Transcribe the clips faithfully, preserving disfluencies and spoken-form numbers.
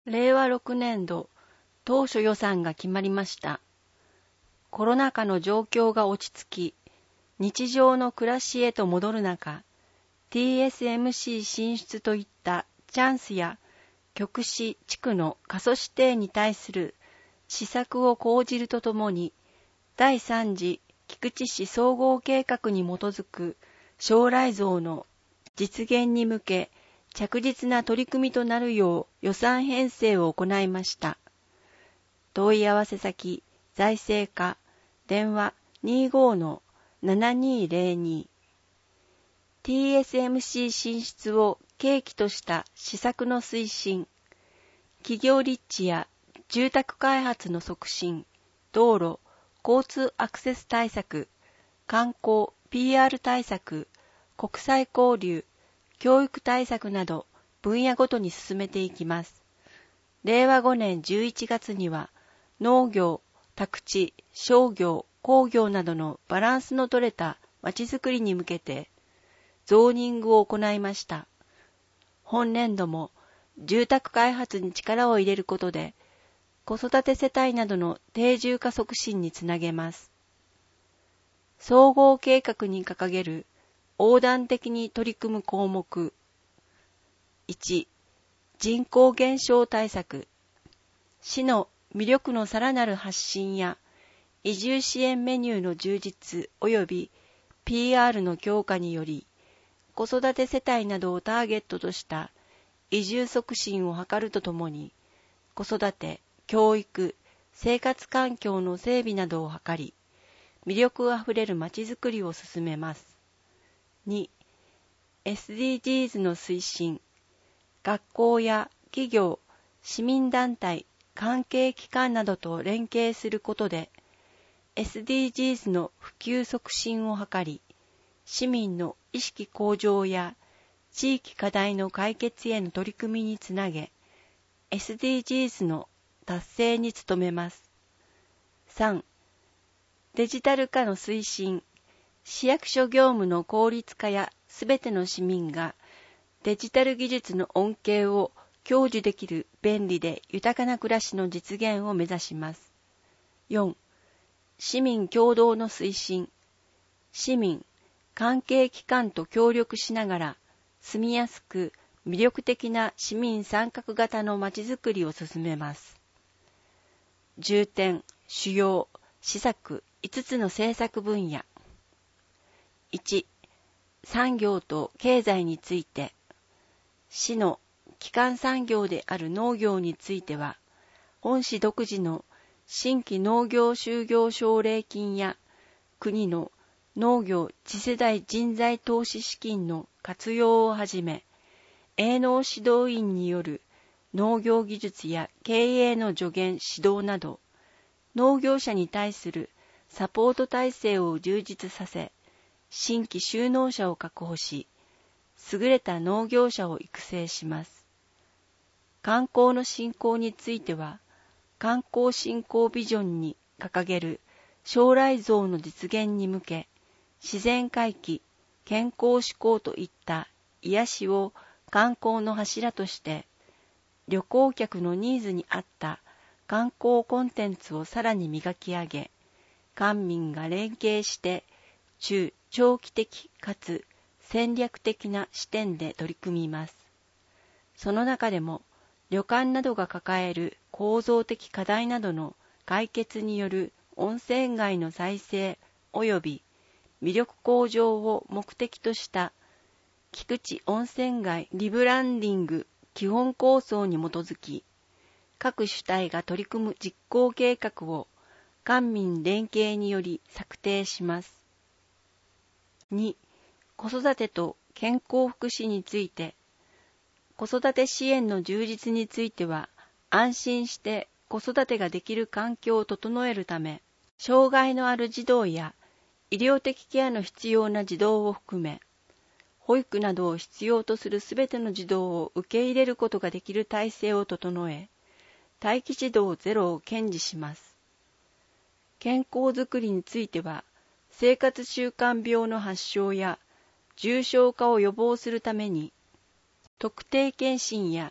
れいわろくねんど当初予算が決まりました。コロナ禍の状況が落ち着き、日常の暮らしへと戻る中、ティーエスエムシー 進出といったチャンスや局市地区の過疎指定に対する施策を講じるとともに、だいさん次菊池市総合計画に基づく将来像の実現に向け、着実な取り組みとなるよう予算編成を行いました。問い合わせ先、財政課、電話 にじゅうご のななにーぜろに。ティーエスエムシー 進出を契機とした施策の推進、企業立地や住宅開発の促進、道路、交通アクセス対策、観光、ピーアール 対策、国際交流、教育対策など分野ごとに進めていきます。れいわごねんじゅういちがつには農業、宅地、商業、工業などのバランスの取れたまちづくりに向けてゾーニングを行いました。本年度も住宅開発に力を入れることで子育て世帯などの定住化促進につなげます。総合計画に掲げる横断的に取り組む項目。いち、人口減少対策。市の魅力のさらなる発信や移住支援メニューの充実及び ピーアール の強化により、子育て世帯などをターゲットとした移住促進を図るとともに、子育て、教育、生活環境の整備などを図り、魅力あふれるまちづくりを進めます。に、エスディージーズ の推進。学校や企業、市民団体、関係機関などと連携することで、エスディージーズ の普及促進を図り、市民の意識向上や地域課題の解決への取り組みにつなげ、エスディージーズ の達成に努めます。さん、デジタル化の推進。市役所業務の効率化やすべての市民がデジタル技術の恩恵を享受できる便利で豊かな暮らしの実現を目指します。よん、市民共同の推進。市民、関係機関と協力しながら住みやすく魅力的な市民参画型のまちづくりを進めます。重点、主要、施策いつつの政策分野。いち、産業と経済について。市の基幹産業である農業については、本市独自の新規農業就業奨励金や国の農業次世代人材投資資金の活用をはじめ、営農指導員による農業技術や経営の助言指導など、農業者に対するサポート体制を充実させ、新規就農者を確保し、優れた農業者を育成します。観光の振興については、観光振興ビジョンに掲げる将来像の実現に向け、自然回帰、健康志向といった癒しを観光の柱として、旅行客のニーズに合った観光コンテンツをさらに磨き上げ、官民が連携して中長期的かつ戦略的な視点で取り組みます。その中でも旅館などが抱える構造的課題などの解決による温泉街の再生及び魅力向上を目的とした菊池温泉街リブランディング基本構想に基づき、各主体が取り組む実行計画を官民連携により策定します。に、子育てと健康福祉について。子育て支援の充実については、安心して子育てができる環境を整えるため、障害のある児童や医療的ケアの必要な児童を含め、保育などを必要とするすべての児童を受け入れることができる体制を整え、待機児童ゼロを堅持します。健康づくりについては、生活習慣病の発症や重症化を予防するために、特定健診や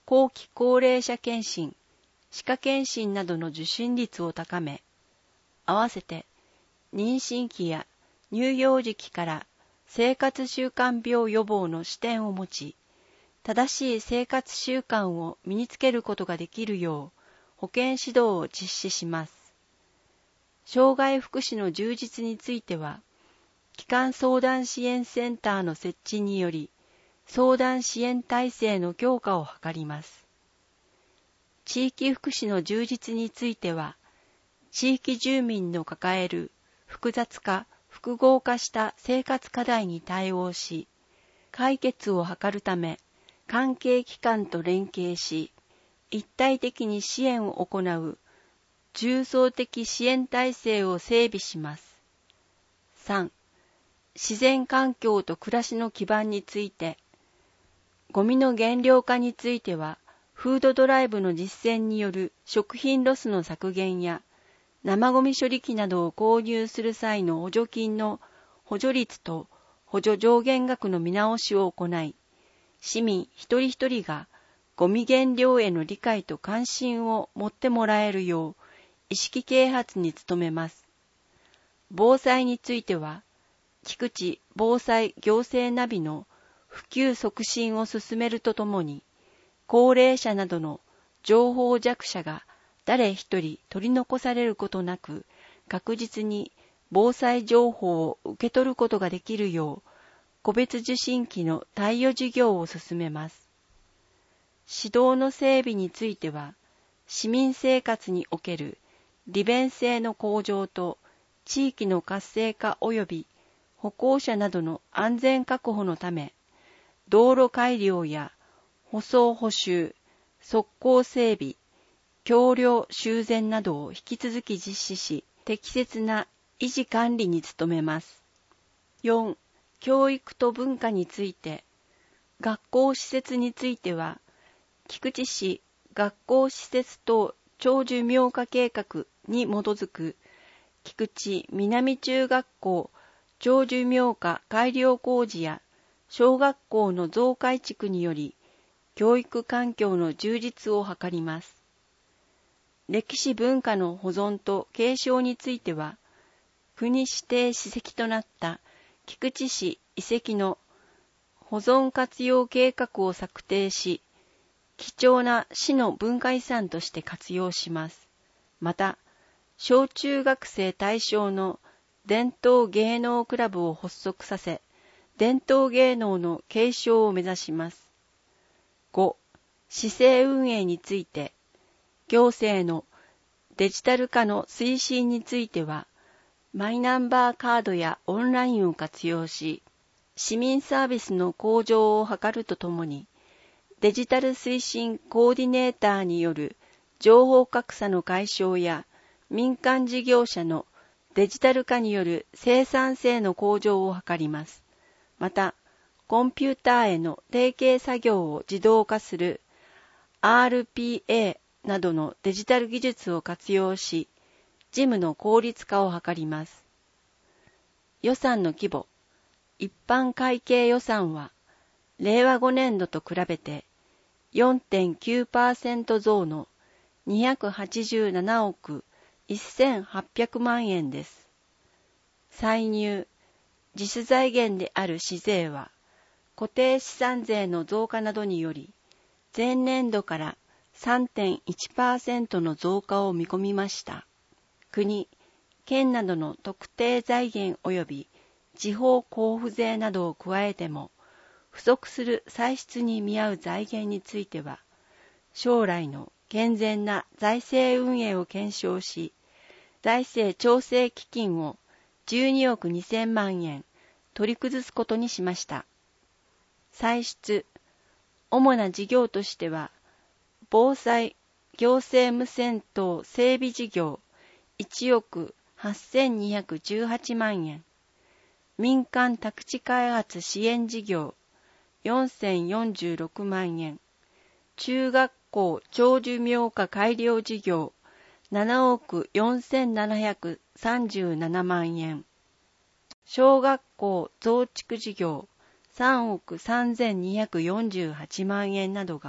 後期高齢者健診、歯科健診などの受診率を高め、合わせて妊娠期や乳幼児期から生活習慣病予防の視点を持ち、正しい生活習慣を身につけることができるよう保健指導を実施します。障害福祉の充実については、基幹相談支援センターの設置により、相談支援体制の強化を図ります。地域福祉の充実については、地域住民の抱える複雑化、複合化した生活課題に対応し、解決を図るため、関係機関と連携し、一体的に支援を行う重層的支援体制を整備します。さん. 自然環境と暮らしの基盤について、ゴミの減量化については、フードドライブの実践による食品ロスの削減や、生ゴミ処理機などを購入する際の補助金の補助率と補助上限額の見直しを行い、市民一人一人がゴミ減量への理解と関心を持ってもらえるよう意識啓発に努めます。防災については、菊池防災行政ナビの普及促進を進めるとともに、高齢者などの情報弱者が誰一人取り残されることなく、確実に防災情報を受け取ることができるよう、個別受信機の貸与事業を進めます。指導の整備については、市民生活における利便性の向上と地域の活性化及び歩行者などの安全確保のため、道路改良や舗装補修、側溝整備、橋梁修繕などを引き続き実施し、適切な維持管理に努めます。よん. 教育と文化について、学校施設については、菊池市学校施設等長寿命化計画に基づく菊池南中学校長寿命化改良工事や小学校の増改築により、教育環境の充実を図ります。歴史文化の保存と継承については、国指定史跡となった菊池市遺跡の保存活用計画を策定し、貴重な市の文化遺産として活用します。また、小中学生対象の伝統芸能クラブを発足させ、伝統芸能の継承を目指します。ご. 市政運営について、行政のデジタル化の推進については、マイナンバーカードやオンラインを活用し、市民サービスの向上を図るとともに、デジタル推進コーディネーターによる情報格差の解消や、民間事業者のデジタル化による生産性の向上を図ります。また、コンピューターへの提携作業を自動化する アールピーエー などのデジタル技術を活用し、事務の効率化を図ります。予算の規模。一般会計予算は、れいわごねんどと比べて よんてんきゅうパーセント 増のにひゃくはちじゅうななおくせんはっぴゃくまんえんです。歳入、自主財源である市税は、固定資産税の増加などにより、前年度から さんてんいちパーセント の増加を見込みました。国、県などの特定財源及び地方交付税などを加えても、不足する歳出に見合う財源については、将来の健全な財政運営を検証し、財政調整基金をじゅうにおくにせんまんえん取り崩すことにしました。歳出、主な事業としては、防災行政無線等整備事業いちおくはっせんにひゃくじゅうはちまんえん、民間宅地開発支援事業よんせんよんじゅうろくまんえん、中学校長寿命化改良事業ななおくよんせんななひゃくさんじゅうななまんえん、小学校増築事業さんおくさんぜんにひゃくよんじゅうはちまんえんなどが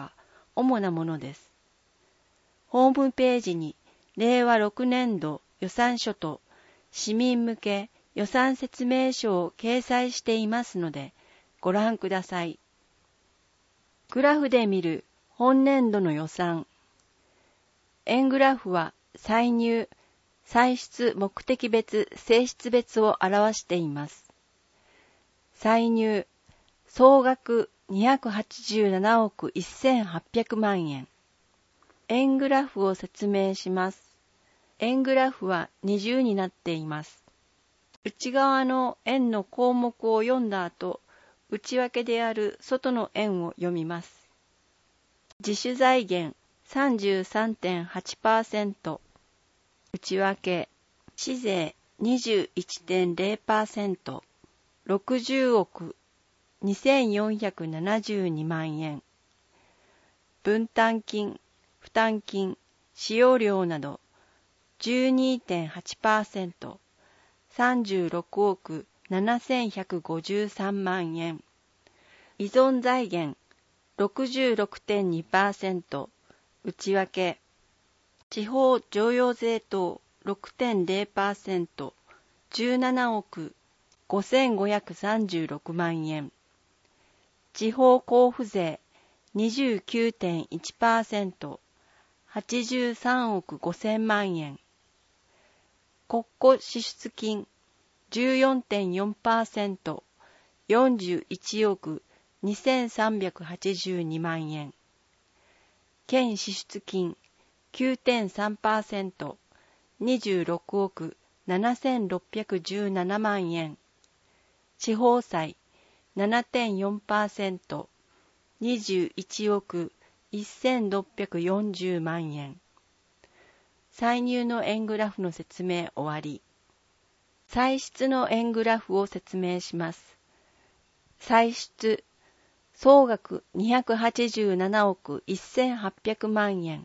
主なものです。ホームページにれいわろくねんど予算書と市民向け予算説明書を掲載していますのでご覧ください。グラフで見る本年度の予算。円グラフは歳入、歳出目的別、性質別を表しています。歳入、総額にひゃくはちじゅうななおくせんはっぴゃくまんえん。円グラフを説明します。円グラフは二重になっています。内側の円の項目を読んだ後、内訳である外の円を読みます。自主財源 さんじゅうさんてんはちパーセント、内訳、市税 にじゅういちてんゼロパーセント、ろくじゅうおくにせんよんひゃくななじゅうにまんえん、分担金、負担金、使用料など じゅうにてんはちパーセント、さんじゅうろくおくななせんひゃくごじゅうさんまんえん、依存財源 ろくじゅうろくてんにパーセント、内訳、地方譲与税等 ろくてんゼロパーセント、じゅうななおくごせんごひゃくさんじゅうろくまんえん、地方交付税 にじゅうきゅうてんいちパーセント、はちじゅうさんおくごせんまんえん、国庫支出金 じゅうよんてんよんパーセント、よんじゅういちおくにせんさんびゃくはちじゅうにまんえん、県支出金 きゅうてんさんパーセント、にじゅうろくおくななせんろっぴゃくじゅうななまんえん、地方債 ななてんよんパーセント、にじゅういちおくせんろっぴゃくよんじゅうまんえん。歳入の円グラフの説明終わり。歳出の円グラフを説明します。歳出、総額にひゃくはちじゅうななおくせんはっぴゃくまんえん。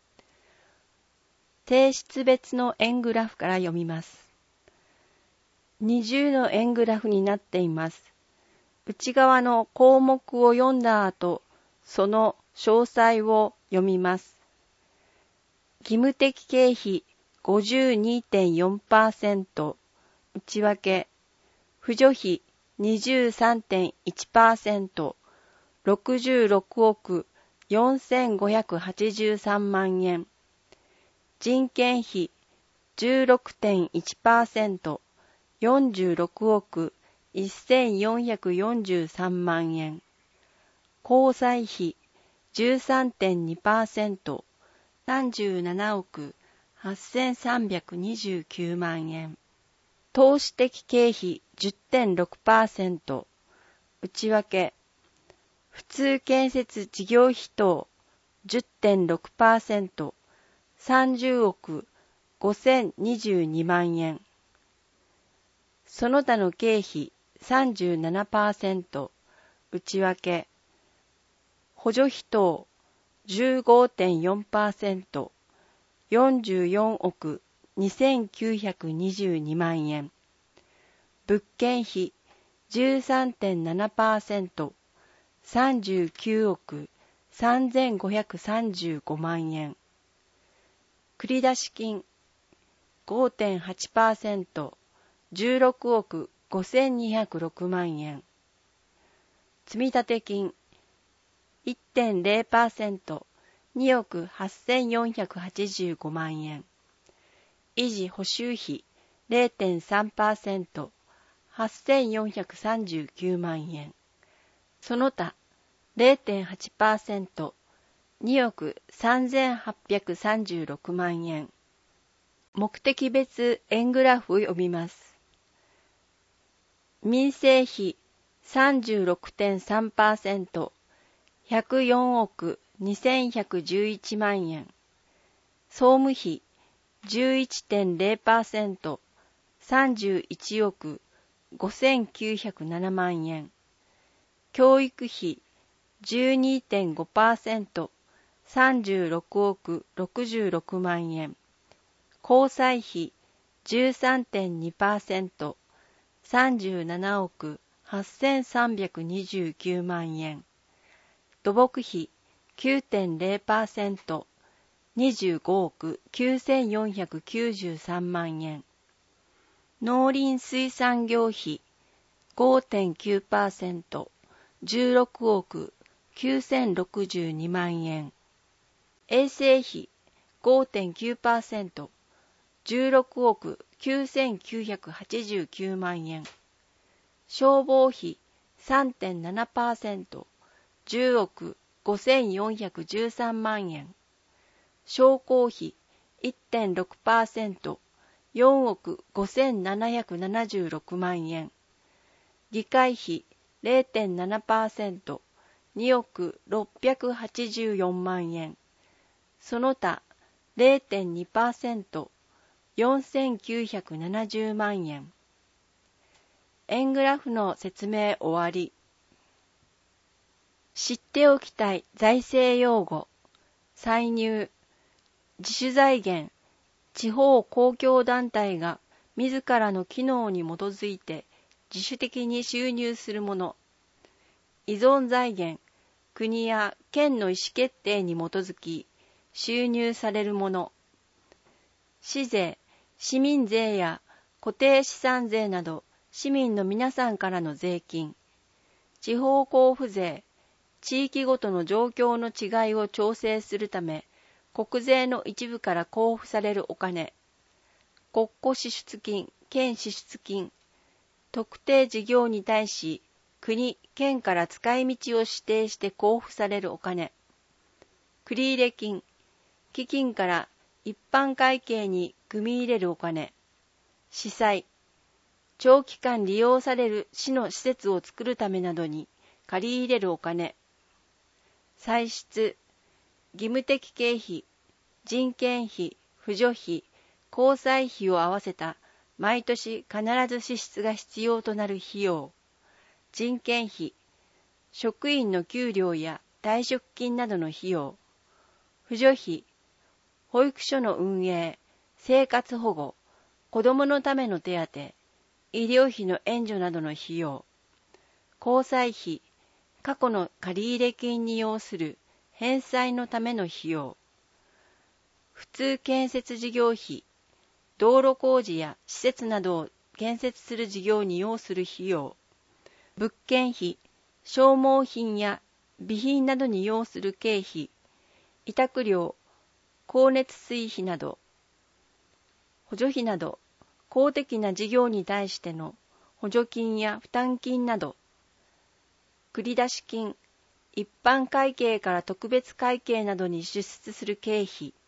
性質別の円グラフから読みます。二重の円グラフになっています。内側の項目を読んだ後、その詳細を読みます。義務的経費 ごじゅうにてんよんパーセント、内訳、扶助費 にじゅうさんてんいちパーセント、ろくじゅうろくおくよんせんごひゃくはちじゅうさんまんえん、人件費 じゅうろくてんいちパーセント、よんじゅうろくおくせんよんひゃくよんじゅうさんまんえん、交際費 じゅうさんてんにパーセント、さんじゅうななおくはっせんさんびゃくにじゅうきゅうまんえん、投資的経費 じゅってんろくパーセント、内訳、普通建設事業費等 じゅってんろくパーセント、さんじゅうおくごせんにじゅうにまんえん、その他の経費 さんじゅうななパーセント、内訳、補助費等 じゅうごてんよんパーセント、よんじゅうよんおくにせんきゅうひゃくにじゅうにまんえん、物件費 じゅうさんてんななパーセント、さんじゅうきゅうおくさんぜんごひゃくさんじゅうごまんえん、繰出金 ごてんはちパーセント、じゅうろくおくごせんにひゃくろくまんえん、積立金 いってんゼロパーセント、におくはっせんよんひゃくはちじゅうごまんえん、維持補修費 れいてんさんパーセント、はっせんよんひゃくさんじゅうきゅうまんえん、その他 れいてんはちパーセント、におくさんぜんはっぴゃくさんじゅうろくまんえん。目的別円グラフを読みます。民生費 さんじゅうろくてんさんパーセント、ひゃくよんおくにせんひゃくじゅういちまんえん。総務費 じゅういちてんゼロパーセント、さんじゅういちおくごせんきゅうひゃくななまんえん。教育費 じゅうにてんごパーセント、さんじゅうろくおくろくじゅうろくまんえん。交際費 じゅうさんてんにパーセント、さんじゅうななおくはっせんさんびゃくにじゅうきゅうまんえん。土木費きゅうてんゼロパーセント、にじゅうごおくきゅうせんよんひゃくきゅうじゅうさんまんえん。農林水産業費 ごてんきゅうパーセント、じゅうろくおくきゅうせんろくじゅうにまんえん。衛生費 ごてんきゅうパーセント、じゅうろくおくきゅうせんきゅうひゃくはちじゅうきゅうまんえん。消防費 さんてんななパーセント、じゅうおくごせんよんひゃくじゅうさんまんえん。商工費 いってんろくパーセント、よんおくごせんななひゃくななじゅうろくまんえん。議会費 ゼロてんななパーセント、におくろっぴゃくはちじゅうよんまんえん。その他 ゼロてんにパーセント、よんせんきゅうひゃくななじゅうまんえん。円グラフの説明終わり。知っておきたい財政用語。歳入。自主財源。地方公共団体が自らの機能に基づいて自主的に収入するもの。依存財源。国や県の意思決定に基づき収入されるもの。市税。市民税や固定資産税など市民の皆さんからの税金。地方交付税。地域ごとの状況の違いを調整するため、国税の一部から交付されるお金。国庫支出金、県支出金。特定事業に対し、国、県から使い道を指定して交付されるお金。繰入金。基金から一般会計に組み入れるお金。司祭。長期間利用される市の施設を作るためなどに借り入れるお金。歳出。義務的経費、人件費、扶助費、交際費を合わせた毎年必ず支出が必要となる費用。人件費、職員の給料や退職金などの費用。扶助費、保育所の運営、生活保護、子どものための手当、医療費の援助などの費用。交際費、過去の借入金に要する返済のための費用。普通建設事業費、道路工事や施設などを建設する事業に要する費用。物件費、消耗品や備品などに要する経費。委託料、光熱水費など。補助費など、公的な事業に対しての補助金や負担金など。繰出金、一般会計から特別会計などに支出する経費。